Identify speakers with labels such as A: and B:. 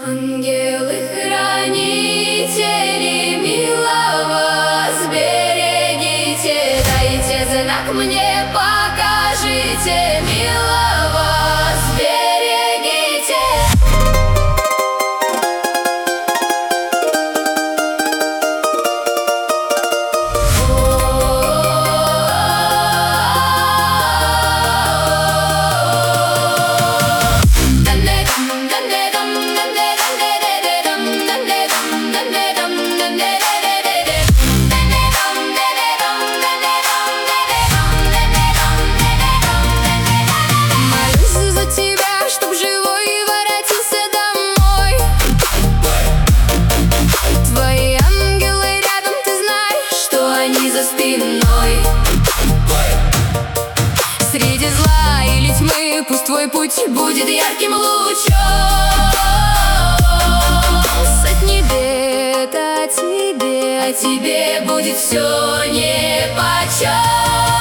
A: Ангелы-хранители, мило вас берегите, дайте знак мне, покажите, мило вас берегите. За спиной среди зла или тьмы, пусть твой путь будет ярким лучом. Сотни бед о тебе будет все нипочем.